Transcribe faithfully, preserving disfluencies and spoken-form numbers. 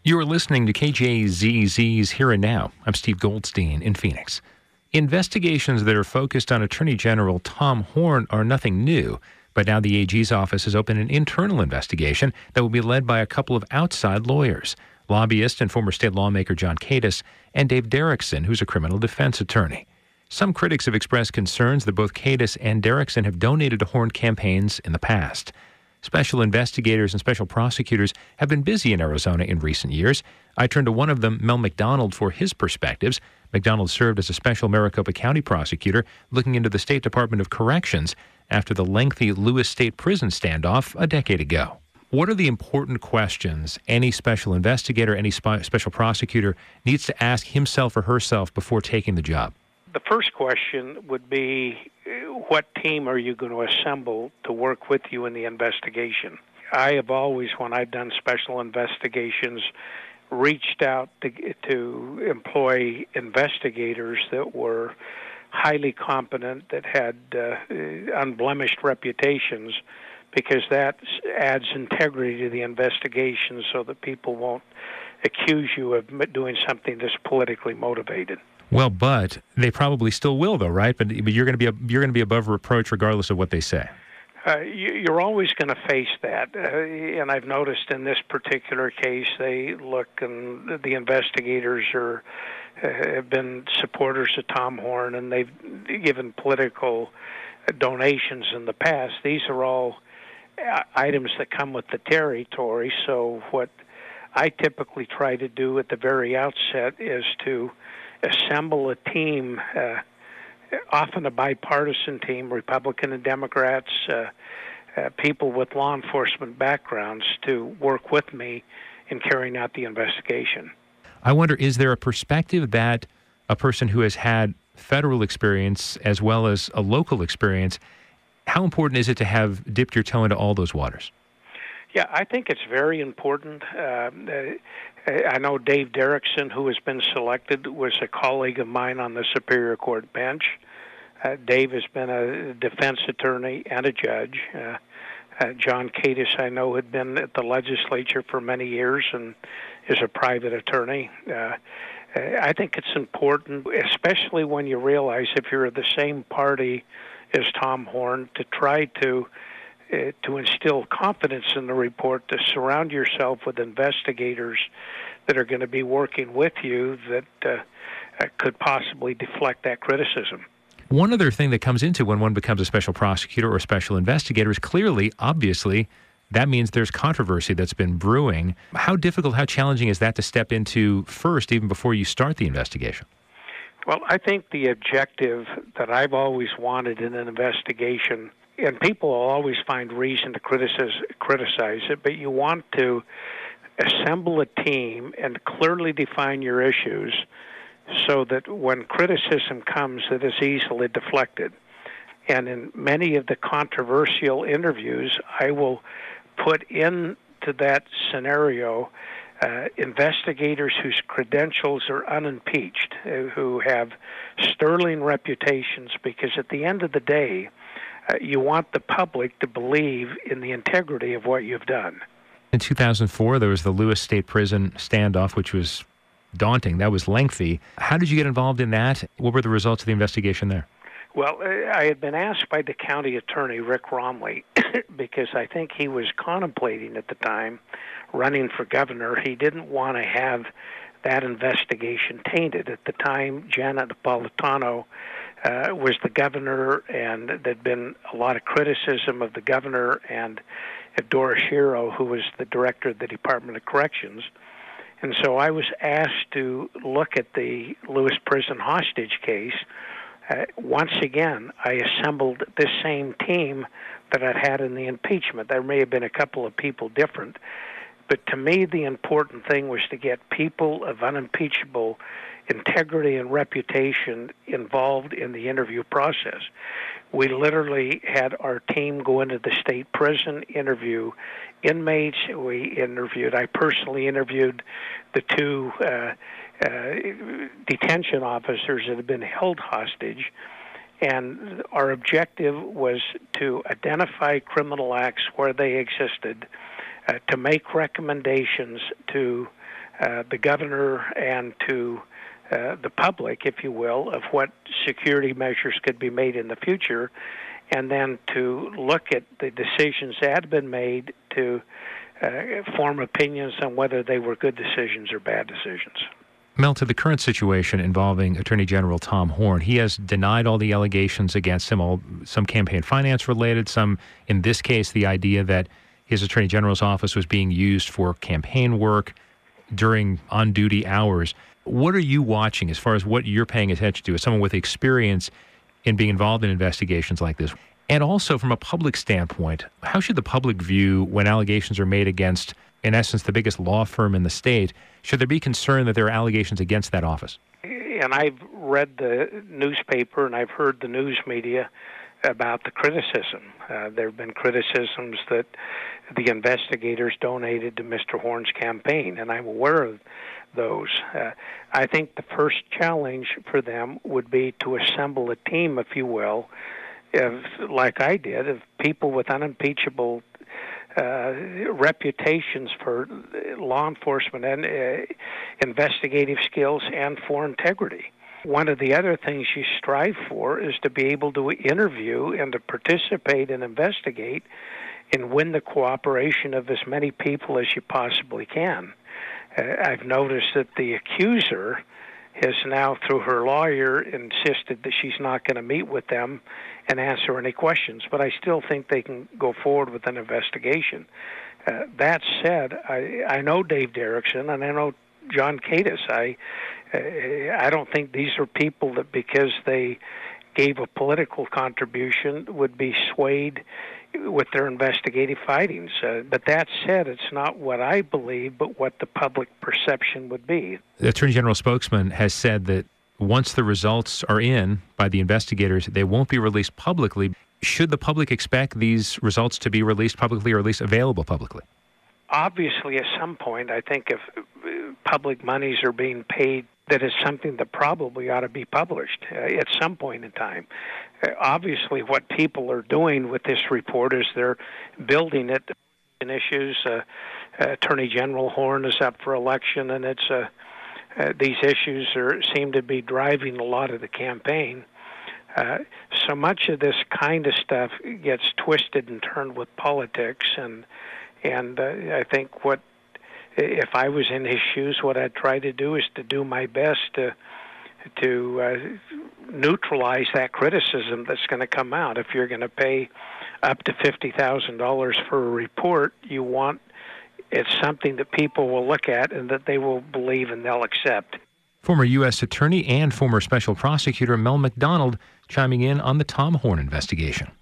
You're listening to K J Z Z's Here and Now. I'm Steve Goldstein in Phoenix. Investigations that are focused on Attorney General Tom Horne are nothing new, but now the A G's office has opened an internal investigation that will be led by a couple of outside lawyers, lobbyist and former state lawmaker John Katus and Dave Derrickson, who's a criminal defense attorney. Some critics have expressed concerns that both Katus and Derrickson have donated to Horne campaigns in the past. Special investigators and special prosecutors have been busy in Arizona in recent years. I turned to one of them, Mel McDonald, for his perspectives. McDonald served as a special Maricopa County prosecutor looking into the State Department of Corrections after the lengthy Lewis State Prison standoff a decade ago. What are the important questions any special investigator, any spe- special prosecutor needs to ask himself or herself before taking the job? The first question would be, what team are you going to assemble to work with you in the investigation? I have always, when I've done special investigations, reached out to, to employ investigators that were highly competent, that had uh, unblemished reputations, because that adds integrity to the investigation so that people won't accuse you of doing something that's politically motivated. Well, but they probably still will, though, right? But, but you're going to be you're going to be above reproach regardless of what they say. Uh, you, you're always going to face that, uh, and I've noticed in this particular case, they look, and the investigators are uh, have been supporters of Tom Horne, and they've given political donations in the past. These are all items that come with the territory. So what I typically try to do at the very outset is to assemble a team, uh, often a bipartisan team, Republican and Democrats, uh, uh, people with law enforcement backgrounds, to work with me in carrying out the investigation. I wonder, is there a perspective that a person who has had federal experience as well as a local experience, how important is it to have dipped your toe into all those waters? Yeah, I think it's very important. Uh, I know Dave Derrickson, who has been selected, was a colleague of mine on the Superior Court bench. Uh, Dave has been a defense attorney and a judge. Uh, uh, John Katus, I know, had been at the legislature for many years and is a private attorney. Uh, I think it's important, especially when you realize if you're of the same party as Tom Horne, to try to Uh, to instill confidence in the report, to surround yourself with investigators that are going to be working with you that uh, uh, could possibly deflect that criticism. One other thing that comes into when one becomes a special prosecutor or a special investigator is clearly, obviously, that means there's controversy that's been brewing. How difficult, how challenging is that to step into first, even before you start the investigation? Well, I think the objective that I've always wanted in an investigation, and people will always find reason to criticize, criticize it, but you want to assemble a team and clearly define your issues so that when criticism comes, it is easily deflected. And in many of the controversial interviews, I will put into that scenario uh, investigators whose credentials are unimpeached, uh, who have sterling reputations, because at the end of the day, Uh, you want the public to believe in the integrity of what you've done. In two thousand four, there was the Lewis State Prison standoff, which was daunting. That was lengthy. How did you get involved in that? What were the results of the investigation there? Well, I had been asked by the county attorney, Rick Romley, because I think he was contemplating at the time running for governor. He didn't want to have that investigation tainted. At the time, Janet Napolitano uh, was the governor, and there'd been a lot of criticism of the governor and of Dora Shiro, who was the director of the Department of Corrections. And so I was asked to look at the Lewis Prison hostage case. Uh, once again, I assembled this same team that I'd had in the impeachment. There may have been a couple of people different, but to me, the important thing was to get people of unimpeachable integrity and reputation involved in the interview process. We literally had our team go into the state prison, interview inmates. We interviewed, I personally interviewed the two uh, uh, detention officers that had been held hostage. And our objective was to identify criminal acts where they existed, uh, to make recommendations to uh, the governor and to uh, the public, if you will, of what security measures could be made in the future, and then to look at the decisions that had been made to uh, form opinions on whether they were good decisions or bad decisions. Mel, to the current situation involving Attorney General Tom Horne, he has denied all the allegations against him, all, some campaign finance related, some, in this case, the idea that his Attorney General's office was being used for campaign work during on-duty hours. What are you watching as far as what you're paying attention to as someone with experience in being involved in investigations like this? And also from a public standpoint, how should the public view when allegations are made against, in essence, the biggest law firm in the state? Should there be concern that there are allegations against that office? And I've read the newspaper and I've heard the news media about the criticism. Uh, there have been criticisms that the investigators donated to Mister Horne's campaign, and I'm aware of those. Uh, I think the first challenge for them would be to assemble a team, if you will, of, like I did, of people with unimpeachable uh, reputations for law enforcement and uh, investigative skills and for integrity. One of the other things you strive for is to be able to interview and to participate and investigate and win the cooperation of as many people as you possibly can. Uh, I've noticed that the accuser has now, through her lawyer, insisted that she's not going to meet with them and answer any questions, but I still think they can go forward with an investigation. Uh, that said, I, I know Dave Derrickson and I know John Katis. I uh, I don't think these are people that because they gave a political contribution would be swayed with their investigative findings. Uh, but that said, it's not what I believe, but what the public perception would be. The Attorney General spokesman has said that once the results are in by the investigators, they won't be released publicly. Should the public expect these results to be released publicly or at least available publicly? Obviously, at some point, I think if public monies are being paid, that is something that probably ought to be published uh, at some point in time. Uh, obviously, what people are doing with this report is they're building it in issues. Uh, uh, Attorney General Horne is up for election, and it's uh, uh, these issues are seem to be driving a lot of the campaign. Uh, so much of this kind of stuff gets twisted and turned with politics, and and uh, I think what if I was in his shoes, what I'd try to do is to do my best to to uh, neutralize that criticism that's going to come out. If you're going to pay up to fifty thousand dollars for a report, you want it's something that people will look at and that they will believe and they'll accept. Former U S Attorney and former Special Prosecutor Mel McDonald chiming in on the Tom Horne investigation.